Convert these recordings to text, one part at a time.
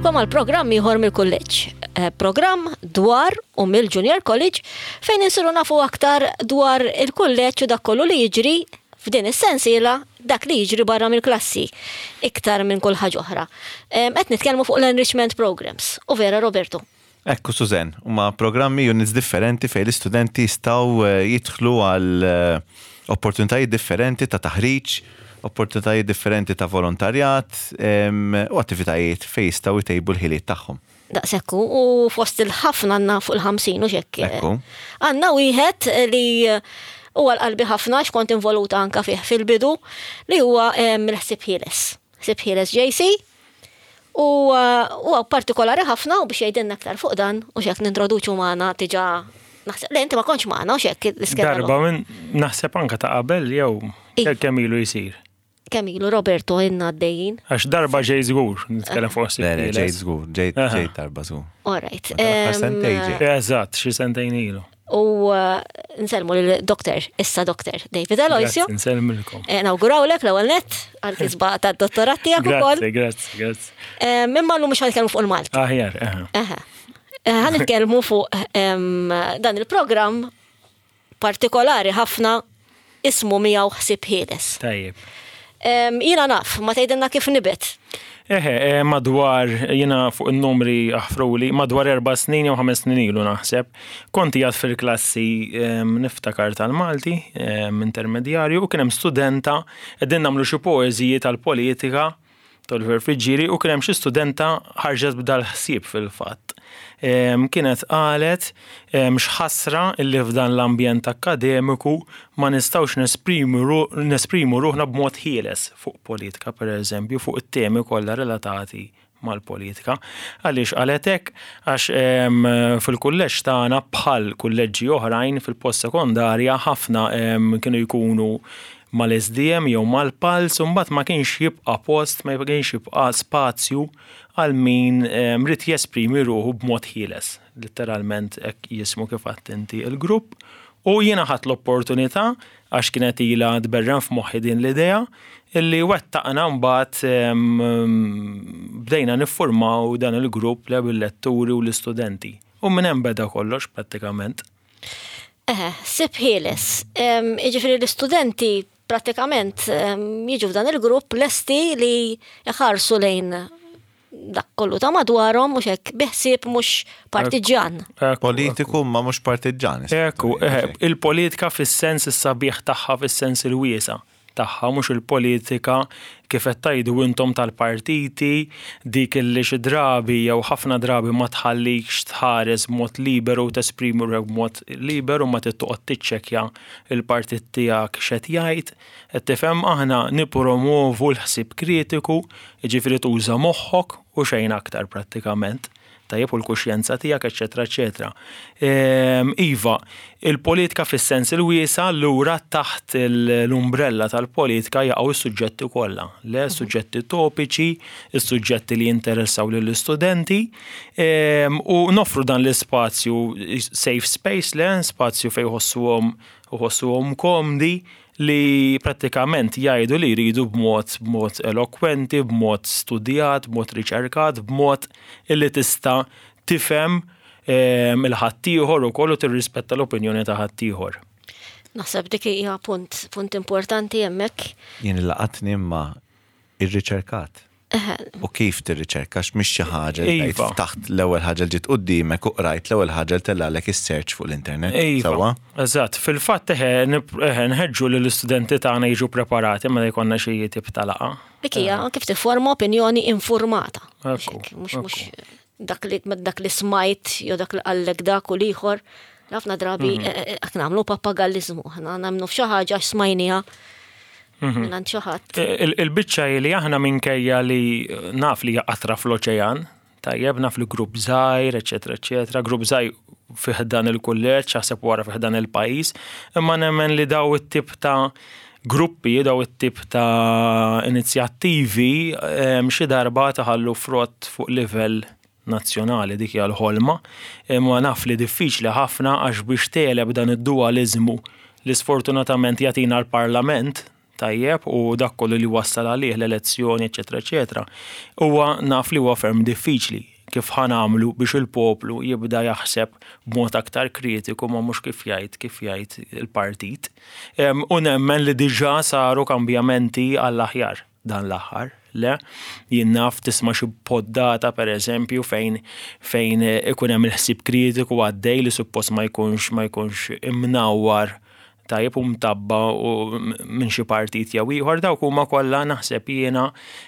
nilqakom għal programm ieħor mill-kulleġġ. Programm dwar u mill-Junior College fejn insiru nafu aktar dwar il-kulleġġ u dak kollu li jiġri f'din is-sensiela dak li jiġri barra mill-klassi iktar minn kull ħaġa oħra. Qed nitkellmu fuq l-enrichment programs. U vera Roberto. Ekku Suzen, huma programmi units differenti fejn l-istudenti jistgħu jidħlu għal opportunitajiet differenti ta' taħriġ, opportunitajiet differenti ta' volontarjat u attivitajiet fejn jistgħu jtejbu l-ħiliet tagħhom. Daqsekku, u fost il-ħafna għandna fuq il-50 u xekk. Ekku. Għandna wieħed li huwa l-qalbi ħafna x'kont involuta anke fih fil-bidu li huwa l-ħsieb ħieles. Ħsieb ħieles JC u huwa partikolari ħafna u biex jgħidilna aktar fuq dan u xekk nintroduċu magħna diġà naħseb li inti ma kontx magħna u xekk l-iskeda. Darba minn naħseb anke ta' qabel jew kemm ilu jsir. Kemm ilu Roberto inna għaddejjin? Għax darba ġej żgur, nitkellem fuq ġej żgur, ġej darba żgur. All right. Eżatt, xi sentejn ilu. U nselmu lill-doktor, issa doktor David Aloisio. Nsellmilkom. Nawgurawlek l-ewwel nett għall-kisba tad-dottorat tiegħek ukoll. Grazzi. Mimma llum mhux ħanitkellmu fuq il-Malti. Aħjar, ħanitkellmu fuq dan il-programm partikolari ħafna ismu miegħu ħsieb ħieles. Tajjeb. Jiena naf, ma tgħidilna kif nibet. Madwar, jiena fuq il-numri aħfruli, madwar 4 snin jew 5 snin ilu naħseb. Konti għad fil-klassi niftakar tal-Malti, intermedjarju, u kien hemm studenta qegħdin nagħmlu xi poeżiji tal-politika tal-verfiġġieri u kien hemm xi studenta ħarġet b'dal ħsieb fil-fatt. Kienet qalet x'ħasra illi f'dan l-ambjent akademiku ma nistgħux nesprimu ruħna b'mod ħieles fuq politika pereżempju, fuq it-temi kollha relatati mal-politika. Għaliex qalet hekk għax fil-kulleġġ tagħna bħal kulleġġi oħrajn fil-postsekondarja ħafna kienu jkunu mal-SDM jew mal-PALS u mbagħad ma kienx jibqa' post, ma kienx jibqa' spazju għal min rid jesprimi ruħu b'mod ħieles. Letteralment hekk jismu kif qatt inti il-grupp. U jiena ħadt l-opportunità għax kienet ilha tberren f'moħħi din l-idea illi wettaqna mbagħad bdejna niffurmaw dan il-grupp bil-letturi u l-istudenti. U minn hemm beda kollox prattikament. Ħsieb ħieles. Jiġifieri l-istudenti prattikament jiġu f'dan il-grupp lesti li jħarsu lejn dak kollu ta' madwarhom mhux hekk biħsieb mhux partiġan. Politiku ma mhux partiġan. Ekku, il-politika fis-sens is-sabiħ tagħha fis-sens il-wiesa' tagħha mhux il-politika kif qed tgħidu intom tal-partiti dik illi xi drabi jew ħafna drabi ma tħallikx tħares b'mod liberu u tesprimi ruħek b'mod liberu ma tittoqgħod tiċċekkja il-partit tiegħek x'qed jgħid. Qed tifhem aħna nippromovu l-ħsieb kritiku, jiġifieri tuża moħħok u xejn aktar prattikament. Tajjeb u l-kuxjenza tiegħek, eċetera, eċetera. Iva, il-politika fis-sens il-wiesa lura taħt l-umbrella tal-politika jaqgħu s-suġġetti kollha. Le suġġetti topiċi, is-suġġetti li jinteressaw lill-istudenti u nofru dan l-ispazju safe space spazju fejn ħossuhom komdi li prattikament jgħidu li jridu b'mod elokwenti, b'mod studjat, b'mod riċerkat, b'mod illi tista' tifhem il-ħaddieħor ukoll u tirrispetta l-opinjoni ta' ħaddieħor. Naħseb dik hija punt importanti hemmhekk. Jien laqatni imma ir-riċerkat. U kif tirriċerka mhix xi ħaġa li taħt l-ewwel ħaġa li ġiet qudiemek u qrajt l-ewwel ħaġa li tellgħalek is-search fuq l-internet. Sewwa? Eżatt, fil-fatt nħeġġu lill-istudenti tagħna jiġu preparati meta jkollna xi tip ta' laqgħa. Dik hija kif tifforma opinjoni informata. Mhux dak li smajt jew dak li qallek dak u ieħor. Ħafna drabi qed nagħmlu pappagallizmu, aħna nagħmlu f'xi ħaġa smajniha. Il-biċċa li aħna minkejja li naf li jaqatra fl-oċean, tajjeb naf li grupp żgħir, eċetera, eċetera, grupp żgħir fih dan il-kulleġġ, ħaseb wara fih dan il-pajjiż, imma nemmen li daw it-tip ta' gruppi, daw it-tip ta' inizjattivi xi darba taħallu frott fuq livell nazzjonali dik hija l-ħolma, imma naf li diffiċli ħafna għax biex teleb dan id-dualiżmu li sfortunatament jagħtina l-Parlament tajjeb, u dak kollu li wassal għalih l-elezzjoni, eċetera, huwa naf li huwa ferm diffiċli kif ħanamlu biex il-poplu jibda jaħseb b'mod aktar kritiku ma mhux kif jgħid il-partit. U nemmen li diġà saru kambjamenti għall-aħjar dan l-aħħar. Le, jien naf tisma' xi poddata pereżempju fejn ikun hemm il-ħsieb kritiku għaddej li suppost ma jkunx imnawwar tajjeb u mtabba minn xi partit jew ieħor, dawk huma kollha naħseb jiena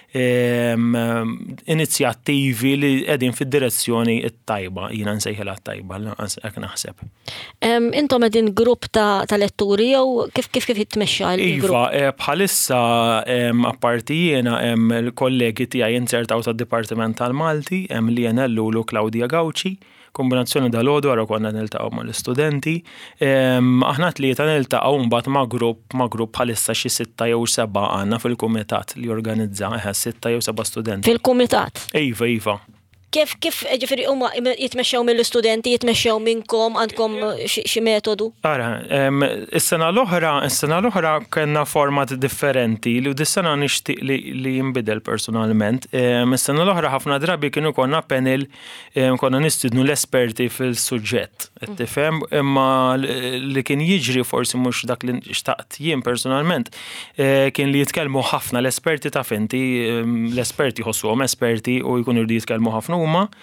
inizjattivi li qegħdin fid-direzzjoni t-tajba, jiena nsejħilha t-tajba hekk naħseb. Intom qegħdin grupp ta' letturi jew kif jitmexxa l-grupp? Iva, bħalissa apparti jiena hemm il-kollegi tiegħi insertaw tad-Dipartiment tal-Malti, hemm Liena Lulu Claudia Gawci, kombinazzjoni dal-għodu għara konna niltaqgħu mal-istudenti. Aħna tlieta niltaqgħu mbagħad ma' grupp bħalissa xi 6 jew 7 għandna fil-kumitat li jorganizza 6 jew 7 studenti. Fil-kumitat? Iva. Kif ġifieri huma jitmexxew mill-istudenti, jitmexxew minnkom, għandkom xi metodu? Ara, is-sena l-oħra kellna format differenti li dis-sena nixtieq li jinbidel personalment. Is-sena l-oħra ħafna drabi kienu konna panel konna nistidnu l-esperti fil-suġġett. Qed tifhem, imma li kien jiġri forsi mhux dak li xtaqt jien personalment kien li jitkellmu ħafna l-esperti taf inti l-esperti ħossuhom esperti u jkunu jridu jitkellmu ħafna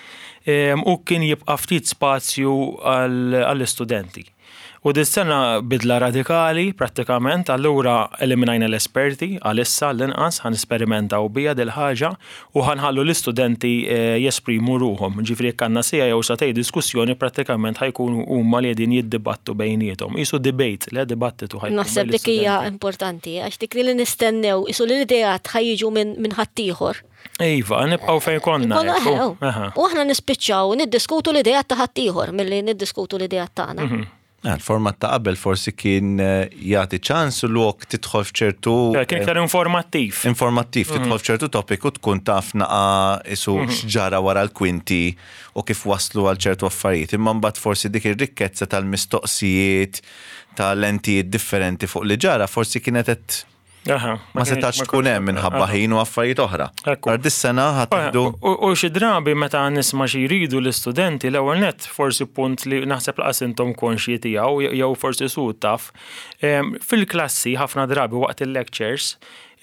u kien jibqa' ftit spazju għall-istudenti. U dis-sena bidla radikali prattikament, allura eliminajna l-esperti għalissa l-inqas ħanesperimentaw bija dil-ħaġa u ħanħallu l-istudenti jesprimu ruhom. Ġifieri jekk għandna sija jew satej diskussjoni prattikament ħajkunu huma li qegħdin jiddibattu bejniethom. Isu debate, le dibattitu ħajkun. Naħseb dik hija importanti għax dik li nistennew isu l-idejat ħajjiġu minn ħaddieħor. Iva, nibqgħu fejn konna. U aħna nispiċċaw niddiskutu l-idejat ta' ħaddieħor milli niddiskutu l-idejat tagħna. Il-format ta' qabel forsi kien jagħti ċans u l-wok tidħol f'ċertu. Kien iktar informattiv. Tidħol f'ċertu topic u tkun taf naqa' isu x'ġara wara l-kwinti u kif waslu għal ċertu affarijiet. Imma mbagħad forsi dik ir-rikkezza tal-mistoqsijiet tal-entijiet differenti fuq li ġara forsi kienet qed ma setax tkun hemm minħabba ħin u affarijiet oħra. Għar dis-sena ħadd U xi drabi meta nisma' xi jridu l-istudenti l-ewwel nett forsi punt li naħseb laqas intom konxji tiegħu jew forsi su taf. Fil-klassi ħafna drabi waqt il-lectures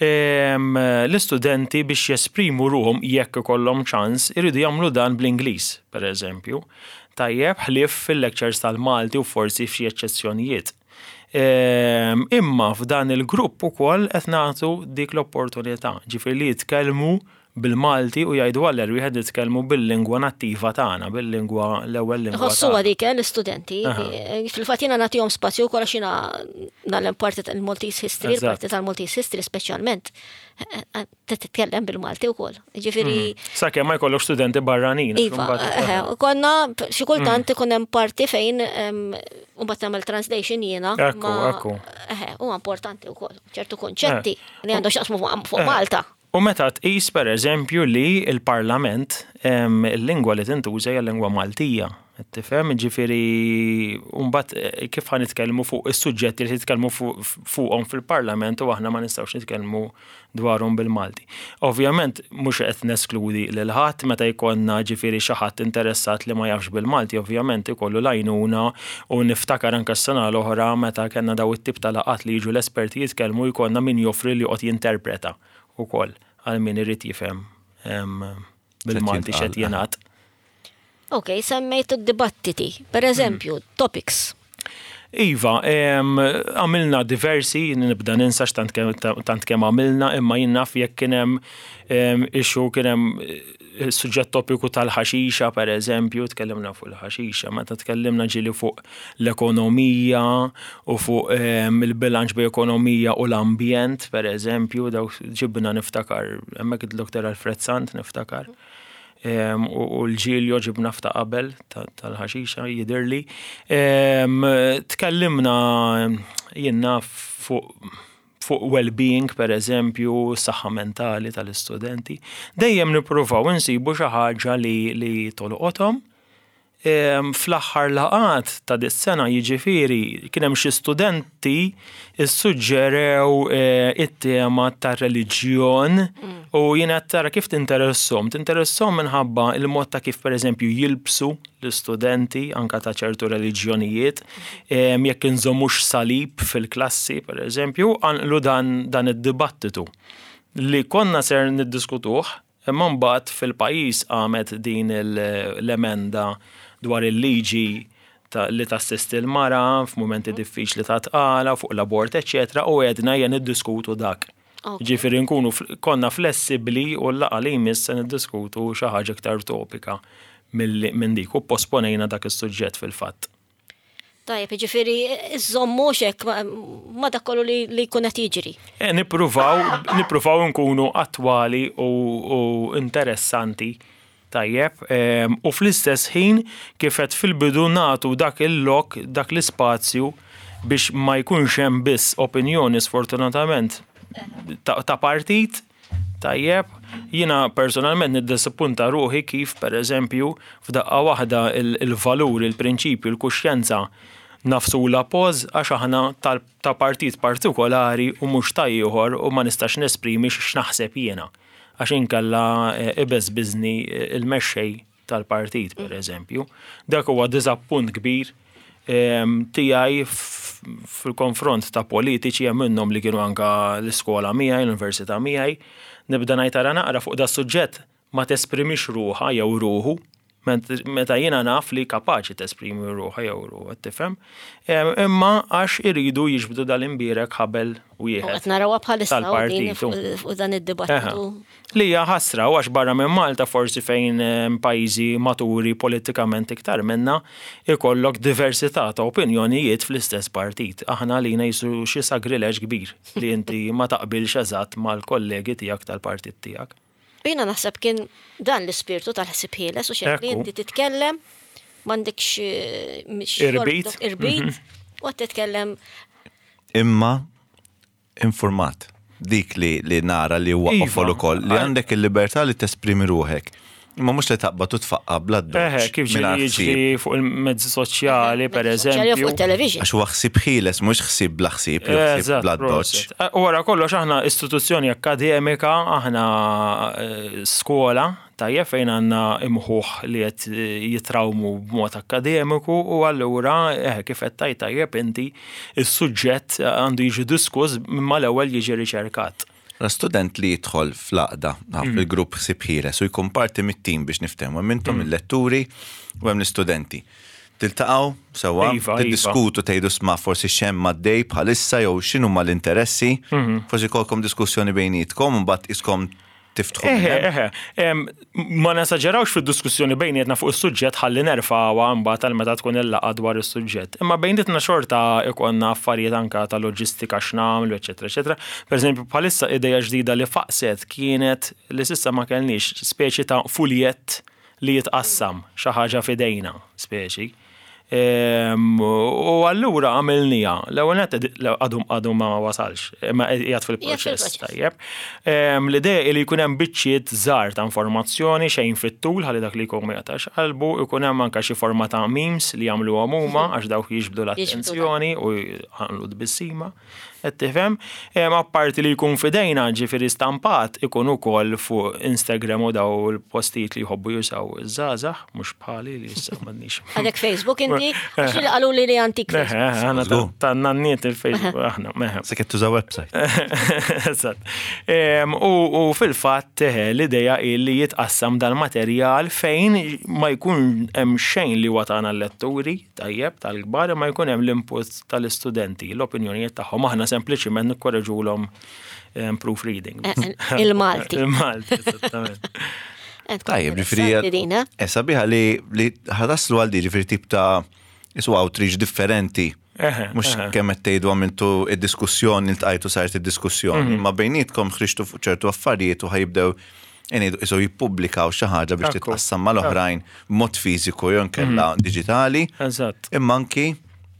l-istudenti biex jesprimu ruhom jekk ikollhom ċans iridu jagħmlu dan bl-Ingliż, pereżempju. Tajjeb ħlief fil-lectures tal-Malti u forsi f'xi eċċezzjonijiet. Imma f'dan il-grupp ukoll qed nagħtu dik l-opportunità, ġifieri li jitkellmu bil-Malti u jgħidu għall wieħed jitkellmu bil-lingwa nattiva tagħna, bil-lingwa l-ewwel lingwa. Ħossuha dik l-istudenti, fil-fatt jiena nagħtihom spazju wkoll għax jiena nagħlem parti tal-Maltese History, il-parti tal-Maltese History speċjalment titkellem bil-Malti wkoll. Ġifieri sakemm ma jkollok studenti barranin. Iva, konna xi kultant ikun hemm parti fejn mbagħad nagħmel translation jiena. Ekku. Huwa importanti wkoll ċertu konċetti li għandu x'jaqsmu fuq Malta. U meta tqis pereżempju li l-Parlament il-lingwa li tintuża hija l-lingwa Maltija. Tifhem, ġifieri mbagħad kif ħanitkellmu fuq is-suġġetti li titkellmu fuqhom fil-Parlament u aħna ma nistgħux nitkellmu dwarhom bil-Malti. Ovvjament mhux qed neskludi lil ħadd meta jkollna ġifieri xi ħadd interessat li ma jafx bil-Malti, ovvjament ikollu lajnuna u niftakar anke s-sena l-oħra meta kellna daw it-tip ta' laqat li jiġu l-esperti jitkellmu jkollna min joffri li qed jinterpreta wkoll għal min irid jifhem bil-Malti x'qed jingħad. Ok, semmejtu d-dibattiti, per eżempju, topics. Iva, għamilna diversi, nibda ninsax tant kemm għamilna, imma jinnaf jekk kien hemm ixu kien hemm suġġett topiku tal-ħaxixa, per eżempju, tkellimna fuq il-ħaxixa, meta tkellimna ġieli fuq l-ekonomija u fuq il-bilanċ bejn ekonomija u l-ambjent, per eżempju, daw ġibna niftakar, hemmhekk id-Dr. Alfred Sant niftakar. U l-ġiljo ġibna fta' qabel tal-ħaxixa jidirli. Tkellimna jenna fuq well-being, per eżempju, saħħa mentali tal-istudenti. Dejjem nippruvaw insibu xi ħaġa li tolqothom fl-aħħar laqat ta' dis-sena jiġifieri kien hemm xi studenti issuġġerew it-tema tar-reliġjon u jiena tara kif tinteressom minħabba il-mod ta' kif pereżempju jilbsu l-istudenti anke ta' ċertu reliġjonijiet jekk inżommux salib fil-klassi pereżempju għanqlu dan id-dibattitu li konna ser niddiskutuh imma mbagħad fil-pajjiż qamet din l-emenda dwar il-liġi li tassisti l-mara f'mumenti diffiċli ta' tqala fuq l-abort, eċetera, u għedna jen niddiskutu dak. Ġifieri nkunu konna flessibbli u l-laqgħa li jmiss se niddiskutu xi ħaġa iktar topika minn dik u posponejna dak is-suġġett fil-fatt. Tajjeb, ġifieri iżommu hekk ma dak kollu li jkun qed jiġri. Nippruvaw nkunu attwali u interessanti. Tajjeb, u fl-istess ħin kif qed fil-bidu nagħtu dak il-lok, dak l-ispazju biex ma jkunx hemm biss opinjoni sfortunatament ta' partit, tajjeb, jiena personalment niddisappunta ruħi kif pereżempju f'daqqa waħda il-valur, il-prinċipju, l-kuxjenza nafsula poż għax aħna ta' partit partikolari u mhux ta' ieħor u ma nistax nesprimi x'naħseb jiena. Għax inkella ibezbiżni il-mexxej tal-partit, pereżempju. Dak huwa diżappunt kbir tiegħi fil-konfront ta' politiċi hemm minnhom li kienu anke l-iskola miegħi, l-università miegħi, nibda ngħid ara naqra fuq da suġġett ma tesprimix ruħha jew ruħu, meta jiena naf li kapaċi tesprimi ruħha jew ruħu, tifhem? Imma għax iridu jiġbdu dal-imbierek ħabel wieħed. Qed narawha bħalissa fuq dan id-dibattitu. Li hija ħasra u għax barra minn Malta forsi fejn pajjiżi maturi politikament iktar minna ikollok diversità ta' opinjonijiet fl-istess partit. Aħna lina jisu xi sagrileġ kbir li inti ma taqbilx eżatt mal-kollegi tiegħek tal-partit tiegħek. Jiena naħseb kien dan l-ispirtu tal-ħsieb ħieles u xejn li inti titkellem m'għandekx irbit u titkellem imma informat. Dik li nara li waqfu ukoll li għandek il-libertà li tesprimi ruħek. Imma mhux li taqbad u tfaqqa bla d-doċ. Kif jiġri fuq il-mezzi soċjali pereżempju. Fuq il-television. Għax huwa ħsieb ħieles mhux ħsieb bla ħsieb, bla d-doċ. Wara kollox aħna istituzzjoni akkademika, aħna skola tajjeb fejn għandna imħuħ li qed jitrawmu b'mod akademiku u allura kif qed tajjeb inti is-suġġett għandu jiġi diskuss imma l-ewwel jiġi riċerkat. Student li jidħol fl-aqda fil-grupp ħsieb ħieles u jkun parti mit-tim biex niftehmu mintom il-letturi u hemm l-istudenti. Tiltaqgħu sewwa, tiddiskutu tgħidu sma' forsi x'hemm għaddej bħalissa jew x'inhu mal-interessi, forsi kolkom diskussjoni bejnietkom u mbagħad iskom tiftħu. Ma nasaġerawx fid-diskussjoni bejnietna fuq is-suġġett ħalli nerfa'wa mbagħad tal meta tkun il-laqgħa dwar is-suġġett. Imma bejnietna xorta ikonna affarijiet anke ta' loġistika x'nagħmlu, eċetera, eċetera. Pereżempju bħalissa idea ġdida li faqset kienet li s'issa ma kellniex speċi ta' fuljett li jitqassam xi ħaġa f'idejna speċi. U allura għamilnija, l-ewwel għadu ma wasalx, ma qiegħed fil-proċess tajjeb. L-idea li jkun hemm biċċiet żgħar ta' informazzjoni xejn fit-tul ħalli dak li jkun ma jagħtax qalbu, jkun hemm anke xi forma ta' memes li jagħmluhom huma għax dawk jiġbdu l-attenzjoni u jagħmlu d-bissima. Qed tifhem, apparti li jkun f'idejna ġifieri stampat ikun ukoll fuq Instagram u daw il-postijiet li jħobbu jusaw iż-żgħażagħ mhux bħali li issa m'għandniex. Għandek Facebook inti għax li qalu li għandik Facebook. Aħna tan-nanniet il-Facebook aħna meħem. Se qed tużaw website. Eżatt. U fil-fatt l-idea li jitqassam dal-materjal fejn ma jkun hemm xejn li watana l-letturi tajjeb tal-kbar ma jkun hemm l-input tal-istudenti, l-opinjonijiet tagħhom aħna sempliċiment nikkoreġulhom proofreading. Il-Malti. Il-Malti, esattament. Tajjeb, ġifieri sabiħa li ħadaslu għal di ġifieri tip ta' outreach differenti. Mhux kemm qed tgħidu għamiltu id-diskussjoni iltqajtu saret id-diskussjoni, ma bejnietkom ħriġtu fuq ċertu affarijiet u ħajibdew isu jippubblikaw xi ħaġa biex titqassam mal-oħrajn b'mod fiżiku jew nkella diġitali. Eżatt. Imma anki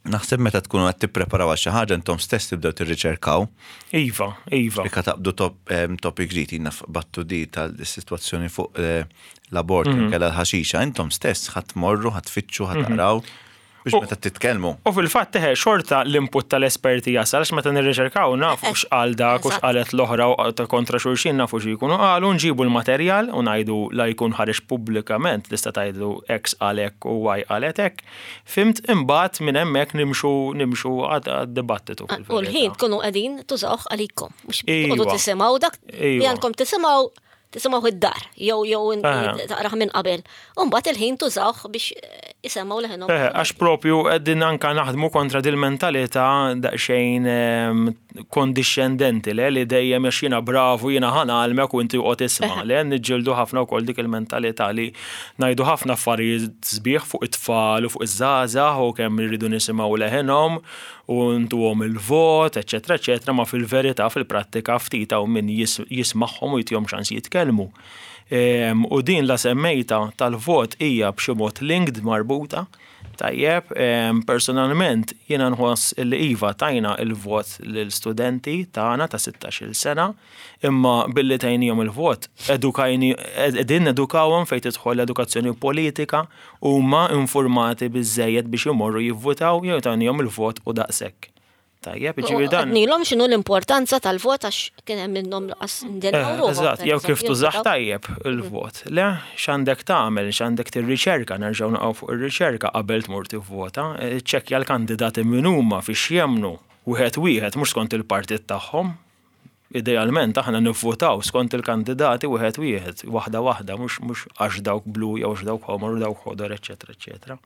Naħseb meta tkunu qed tippreparaw għal xi ħaġa intom stess tibdew tirriċerkaw. Iva. Rika taqbdu topic ġdid inna battu di tal-sitwazzjoni fuq l-abort kellha l-ħaxixa, intom stess ħadd morru, ħadd tfittxu, ħadd taqraw biex meta titkellmu. U fil-fatt xorta l-input tal-esperti jasal għax meta nirriċerkaw nafu x'qal dak u x'qalet l-oħra ta' kontra xulxin nafu x'jkunu qalu nġibu l-materjal u ngħidu la jkun ħareġ pubblikament tista' tgħidu X qalek u Y qalet hekk. Fimt imbagħad minn hemmhekk nimxu għad-dibattitu fil-verità. U l-ħin tkunu qegħdin tużawh għalikom mhux tqogħdu tisimgħu dak li għandkom tisimgħu id-dar, jew taqraħ minn qabel. U mbagħad il-ħin tużawh biex isemgħu leħinhom. Għax propju qegħdin anke naħdmu kontra dil-mentalità daqsxejn kondixxendenti li dejjem għax jiena bravu jiena ħanalmek u inti qgħod isma' le niġġieldu ħafna wkoll dik il-mentalità li ngħidu ħafna affarijiet sbieħ fuq it-tfal u fuq iż-żgħażagħ u kemm irridu nisimgħu leħinhom u ntuhom il-vot, eċetera, eċetera, ma fil-verità fil-prattika ftit hawn min jismagħhom u jtihom ċans jitkellmu. U din la semmejta tal-vot hija b'xi mod linked marbuta. Tajjeb, personalment jiena nħoss li iva tajna il-vot lill-studenti tagħna ta' 16-il sena, imma billi tajnihom il-vot qegħdin edukawhom fejn tidħol l-edukazzjoni politika huma informati biżżejjed biex imorru jivvutaw jew tajnihom il-vot u daqshekk. Tajjeb, ġifieri dan. Nilhom x'inhu l-importanza tal-vot għax kien hemm minnhom laqas ndennawruhom. Eżatt, jew kif tużaħ tajjeb il-vot. Le, x'għandek tagħmel, x'għandek tirriċerka, nerġgħu naqgħu fuq ir-riċerka qabel tmur tivvota, ċekkja l-kandidati min huma fiex jemmnu wieħed mhux skont il-partit tagħhom. Idealment aħna nivvotaw skont il-kandidati wieħed, waħda, mhux għax dawk blu jew għax dawk ħomor, dawk ħodor, eċetera, eċetera.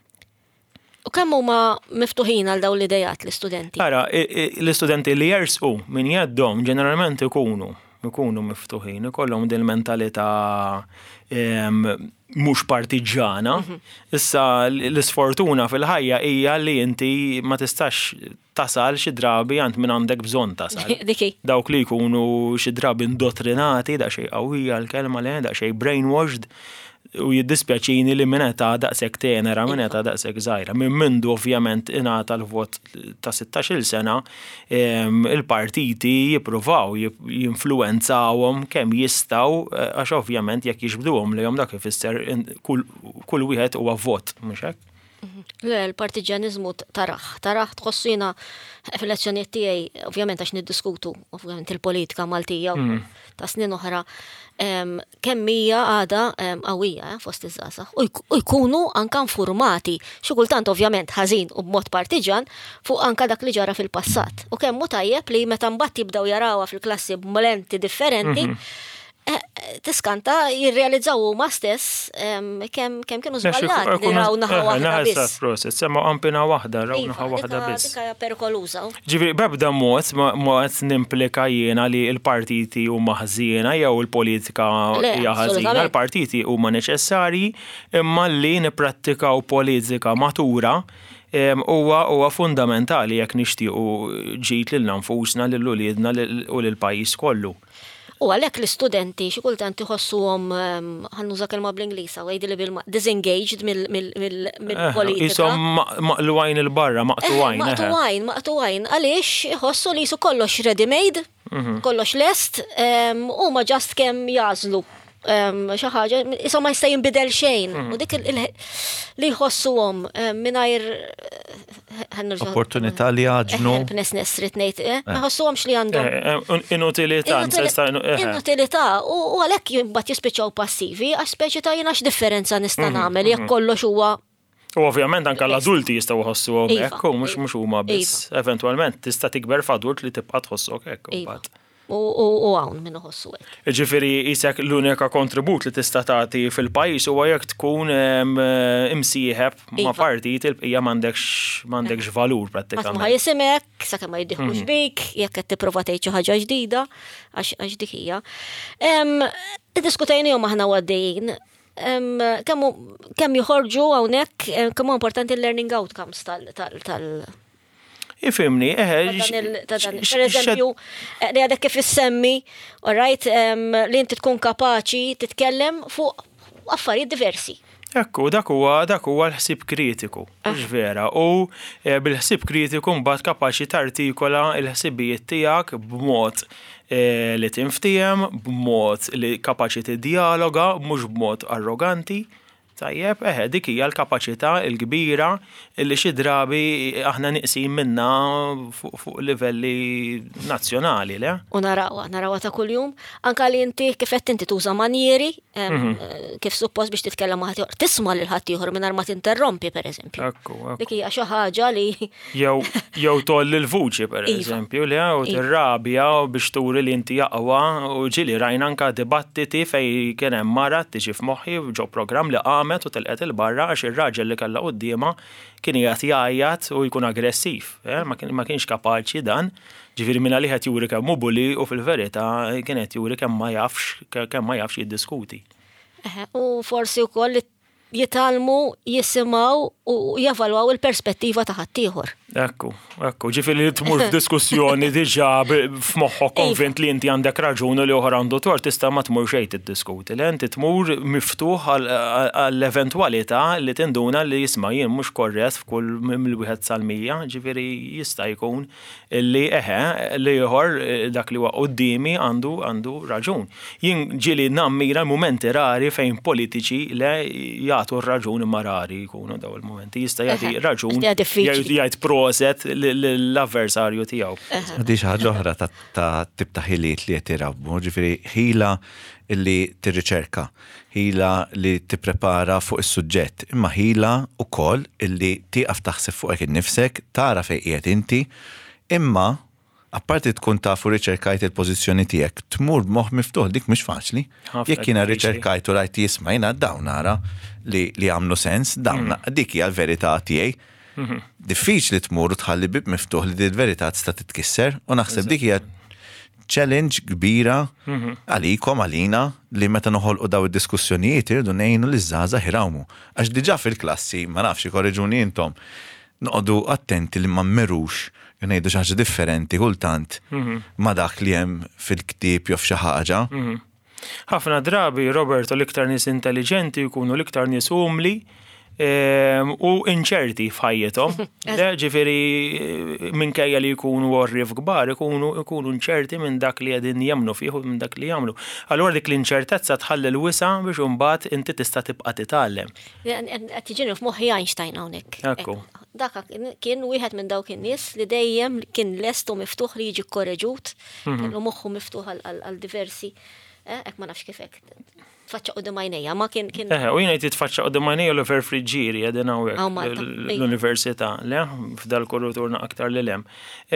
U kemm huma miftuħin għal dawn l-idejat l-istudenti? Ara, l-istudenti li jersqu min jeddhom ġeneralment ikunu miftuħin, ikollhom din mentalità mhux partiġana. Issa l-isfortuna fil-ħajja hija li inti ma tistax tasal xi drabi għand minn għandek bżonn tasal. Dawk li jkunu xi drabi indottrinati daqsxejn qawwija l-kelma le daqsxejn brainwashed. U jiddispjaċini li mineta daqshekk tenera, mineta daqshekk żgħira. Minn mindu ovvjament ingħata l-vot ta' 16-il sena, il-partiti jippruvaw jinfluwenzawhom kemm jistgħu għax ovvjament jekk jiġbduhom lejhom dak ifisser kull wieħed huwa vot, mhux hekk? L-partiġanizmu taraħ tħossina fil-elezzjonijiet tiegħi, ovvjament għax niddiskutu ovvjament il-politika Maltija u ta' snin oħra, kemm hija għada qawwija fost iż-żgħażagħ u jkunu anke informati, xi kultant ovvjament ħażin u b'mod partiġan fuq anke dak li ġara fil-passat. U kemm hu tajjeb li meta mbagħad jibdew jarawha fil-klassi b'molenti differenti, tiskanta jirrealizzaw huma stess kemm kienu żbaljati li raw naħa waħda biss. Process, semma qampina waħda, raw naħa waħda biss. Dik hija perikoluża. Ġifieri b'ebda mod nimplika jiena li l-partiti huma ħżiena jew il-politika hija ħażina, l-partiti huma neċessarji imma li nipprattikaw politika matura huwa fundamentali jekk nixtiequ ġid lil nfusna lil uliedna u lil pajjiż kollu. U għalhekk l-istudenti xi kultant iħossuhom ħannuża kelma bl-Ingliż għajdili disengaged mill-politika. Ishom maqluwajn il-barra, maqtuwajn. Maqtuwajn, għaliex iħossu li jisu kollox ready-made, kollox lest, huma ġast kemm jażlu xi ħaġa, issa ma jista' jinbidel xejn. U dik li jħossuhom mingħajr opportunità li jaġnu. Helplessness rid ngħid, ma jħossuhomx li għandhom inutilità u għalhekk imbagħad jispiċċaw passivi għax speċi ta' jiena x'differenza nista' nagħmel jekk kollox huwa. U ovvjament anke l-adulti jistgħu jħossuhom hekk u mhux huma biss. Eventwalment tista' tikber f'adult li tibqa' tħossok hekk imbagħad. U hawn min iħossu hekk. Ġifieri isek l-unika kontribut li tista' tagħti fil-pajjiż huwa jekk tkun imsieħeb ma' partit il-bqija m'għandekx valur prattikament. Ma jisimek sakemm ma jiddiħħux bik, jekk qed tipprova tgħid xi ħaġa ġdida għax dik hija. Iddiskutejnihom aħna għaddejjin kemm joħorġu hawnhekk kemm importanti l-learning outcomes tal Ifimni, per eżempju, li għadek kif issemmi, li inti tkun kapaċi titkellem fuq affarijiet diversi. Ekku, dak huwa l-ħsieb kritiku, mhux vera. U bil-ħsieb kritiku mbagħad kapaċi tartikola l-ħsibijiet tiegħek b'mod li tinftiem, b'mod li kapaċi tiddialoga, mhux b'mod arroganti. Tajjeb, dik hija l-kapaċità l-kbira li xi drabi aħna niqsin minnha fuq livelli nazzjonali, le? U narawha ta' kuljum. Anka li inti kif qed inti tuża manjieri, kif suppost biex titkellem ma' ħadd tisma' lil ħadd ieħor mingħajr ma tinterrompi pereżempju. Ekku. Dik hija xi ħaġa li jew tolli l-vuċi pereżempju, le u tirrabja biex turi li inti jaqwa u ġieli rajna anke dibattiti fejn kien hemm mara tiġi f'moħħi ġew programm li u telqet il-barra għax ir-raġel li kellha qudiema kien qiegħed jgħajjat u jkun aggressiv. Ma kienx kapaċi dan. Ġifieri minn li qed juri kemm hu bully u fil-verità kien qed juri kemm ma jafx jiddiskuti. U forsi wkoll jitalmu, jisimgħu u jevalwaw il-perspettiva ta' ħaddieħor. Ekku. Ġifieri li tmur f'diskussjoni diġà f'moħħok konvint li inti għandek raġun u li oħra għandu tort tista' ma tmur xejn tiddiskuti. Inti tmur miftuħ għall-eventwalità li tinduna li jisma' jien mhux korrett f'kull mill-1 sal-100, ġifieri jista' jkun li li ieħor dak li huwa qudiemi għandu raġun. Jien ġieli nammira mumenti rari fejn politiċi le jagħtu r-raġun imma rari jkunu daw il-mumenti. Jista' jagħti raġun jgħid proset l-avversarju tiegħu. Di xi ħaġa oħra ta' tip ta' ħiliet li qed irabbu, ġifieri ħila li tirriċerka, ħila li tipprepara fuq is-suġġett, imma ħila wkoll illi tieqaf taħseb fuqek innifsek, tara fejn qiegħed inti, imma apparti tkun tafu riċerkajt il-pożizzjoni tiegħek, tmur b'moħħ miftuħ dik mhux faċli. Jekk jiena riċerkajt u rajt jismajna dawn nara li għamlu sens, dawn dik hija l-verità tiegħi. Diffiċli tmur u tħalli bib miftuħ li d-verità tista' titkisser u naħseb dik hija challenge kbira għalikom għalina li meta noħolqu daw id-diskussjonijiet irridu ngħinu li żgħażagħ irawmu. Għax diġà fil-klassi ma nafx ikorreġuni intom noqogħdu attenti li ma mmerux ngħidu xi ħaġa differenti kultant ma dak li hemm fil-ktieb jew f'xi ħaġa. Ħafna drabi Roberto l-iktar nies intelligenti jkunu l-iktar nies umli u inċerti f'ħajjithom. Ġifieri minkejja li jkunu orrif kbar ikunu inċerti minn dak li qegħdin jemmnu fih u minn dak li jagħmlu. Allura dik l-inċertezza tħalli l-wisa biex imbagħad inti tista' tibqa' titgħallem. Qed tiġini f'moħħi Einstein hawnhekk. Ekku. Dak kien wieħed minn dawk in-nies li dejjem kien lest u miftuħ li jiġi korreġut, kellu moħħu miftuħ għal diversi. Hekk ma nafx kif hekk. Tfaċċa qudiem għajnejja, ma kien. U jiena titfaċċa qudiem għajnejja Oliver Friġġieri qegħdin hawnhekk l-Università, le f'dal kurriturna aktar li hemm.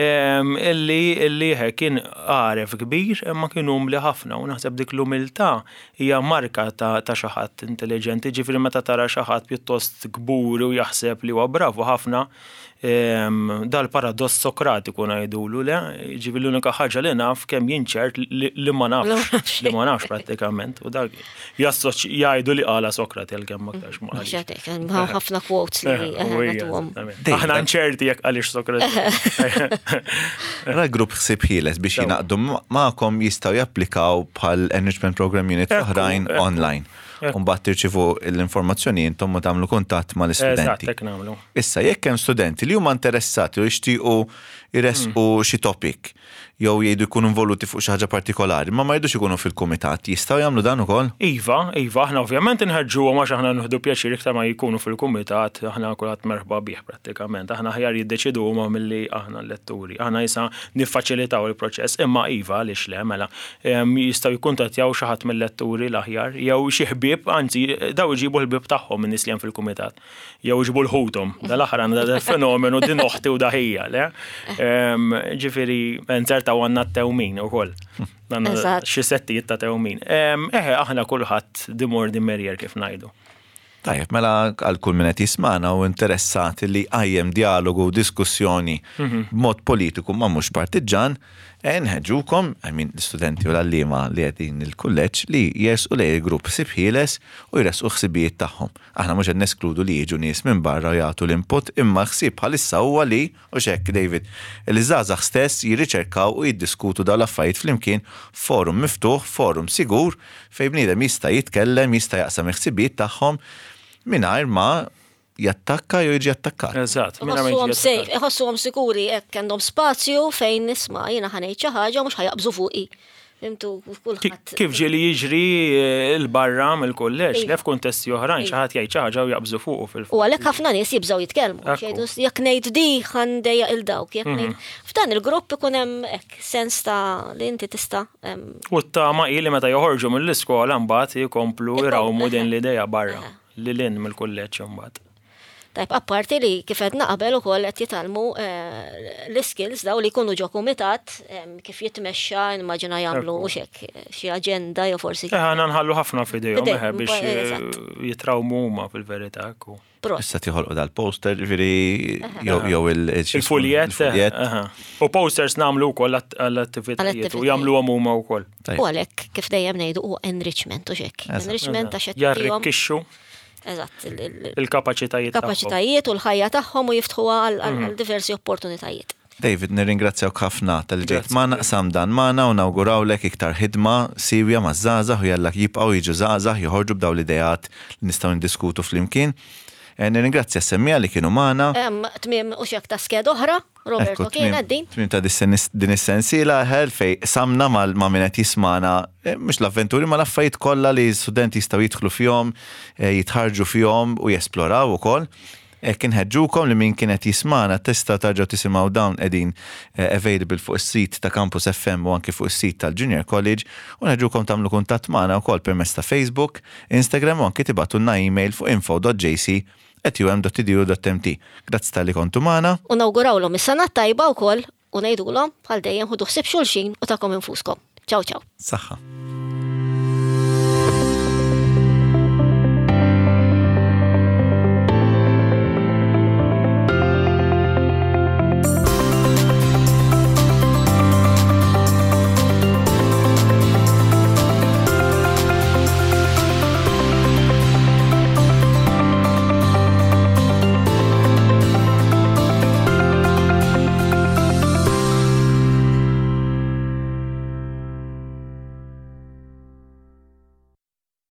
Illi kien għaref kbir imma kien umli ħafna u naħseb dik l-umiltà hija marka ta' xi ħadd intelligenti, ġifieri meta tara xi ħadd pjuttost kbur u jaħseb li huwa bravu ħafna dal-paradoss sokratiku ngħidulu le, ġifieri l-unika ħaġa li naf kemm jinċert li ma nafx prattikament u dak jgħidu li qala Sokrati għal-kemm aktarx ma qalix. Ħafna quotes li għatuhom. Aħna nċerti jekk għaliex Sokrati. Ra grupp ħsieb ħieles biex jingħaqdu magħkom jistgħu japplikaw bħal enrichment program unit oħrajn online. Mbagħad tirċivu l-informazzjoni intom ma tagħmlu kuntatt mal-istudenti. Issa jekk hemm studenti li huma interessati u jixtiequ jresqu xi topic jew jgħidu jkunu involuti fuq xi ħaġa partikolari, ma jgħidux ikunu fil-kumitat, jistgħu jagħmlu dan ukoll? Iva, aħna ovvjament inħeġġuhom għax aħna nieħdu pjaċir iktar ma jkunu fil-kumitat, aħna kulħadd merħba bih prattikament. Aħna ħjar jiddeċiduhom milli aħna l-letturi. Aħna issa niffaċilitaw il-proċess, imma iva għaliex le mela jistgħu jikkuntattjaw xi ħadd mill-letturi l-aħjar jew xi ħbieb, anzi daw iġibu l-ħbieb tagħhom min nies li hemm fil-kumitat. Jew iġibu l-ħuthom. Dal-aħħar għandha fenomenu din oħti u daħija, le? Ġifieri ta' għanna t-tewmin u koll. Xie settijiet ta' tewmin. Aħna kullħat dimor dimmerjer kif najdu. Tajjeb, mela għal kull minnet jismana u interessati li għajjem dialogu u diskussjoni b'mod politiku ma' mux partiġan, nħeġukom, l-studenti u l-allima li għedin il-kulleġġ li jersqu lej il-grupp ħsieb ħieles u jresqu ħsibijiet tagħhom. Aħna mhux qed neskludu li jiġu nies minn barra jagħtu l-input imma ħsieb bħalissa huwa li u xekk David li żgħażagħ stess jirriċerkaw u jiddiskutu dawn l-affarijiet flimkien forum miftuħ, forum sigur fejn bniedem jista' jitkellem, jista' jaqsam il-ħsibijiet tagħhom mingħajr ma jattakka jew jiġi attakkat. Eżatt. Iħossuhom sikuri hekk għandhom spazju fejn nisma' jiena ħanejt xi ħaġa mhux ħajaqbżu fuqi. Fimtu kulħadd. Kif ġieli jiġri l-barra mill-kulleġġ, lef kuntesti oħrajn xi ħadd jgħid xi ħaġa u jaqbżu fuqu fil-fuq. U għalhekk ħafna nies jibżgħu jitkellmu. Jekk ngħid di ħandejja il dawk, jekk ngħid. F'dan il-grupp ikun hemm hekk sens ta' li inti tista'. U t-tama li meta joħorġu mill-iskola mbagħad jkomplu jrawmu din l-idea barra li lin mill-kulleġġ mbagħad. Tajb, apparti li kif qed naqbel ukoll qed jitalmu l-skills daw li jkunu ġo kumitat kif jitmexxa immaġina jagħmlu xi aġenda jew forsi. Aħna nħallu ħafna f'idejhom biex jitrawmu huma fil-verità. Issa tieħolqu dal-poster jew il-fuljet. U posters nagħmlu wkoll għall-attivitajiet u jagħmluhom huma wkoll. U għalhekk kif dejjem ngħidu huwa enrichment u xek. Enrichment għax qed jarrikkixxu. Eżatt. Il-kapaċitajiet. Kapaċitajiet u l-ħajja tagħhom u jiftħuha għal diversi opportunitajiet. David, nirringrazzjawk ħafna tal-ġejt magħna qsam dan magħna u nawgurawlek iktar ħidma sewja maż-żgħażagħ u jalla jibqgħu jiġu żgħażagħ joħorġu b'dawn l-idejat li nistgħu ndiskutu flimkien. Nirringrazzja s-semmija li kienu magħna. Tmiem u xek ta' sked oħra, Roberto kien għaddin. Tmiem ta' din is-sensiela fej samna ma' min qed jismana mhux l-avventuri ma' l-affarijiet kollha li studenti jistgħu jidħlu fihom, jitħarġu fihom u jesploraw ukoll. Inħeġġukom li min kienet jismana tista' tarġgħu tisimgħu dawn qegħdin available fuq is-sit ta' Campus FM u anke fuq is-sit tal-Junior College u nħeġġukom tagħmlu kuntatt magħna wkoll permezz ta' Facebook, Instagram u anke tibatulna email fuq info.jc@um.edu.mt. Grazzi tal-li kontu magħna. U nawgurawlhom is-sena tajba wkoll u ngħidulhom bħal dejjem ħudu ħsieb xulxin u tagħkom infuskom. Ciao ciao. Saħħa.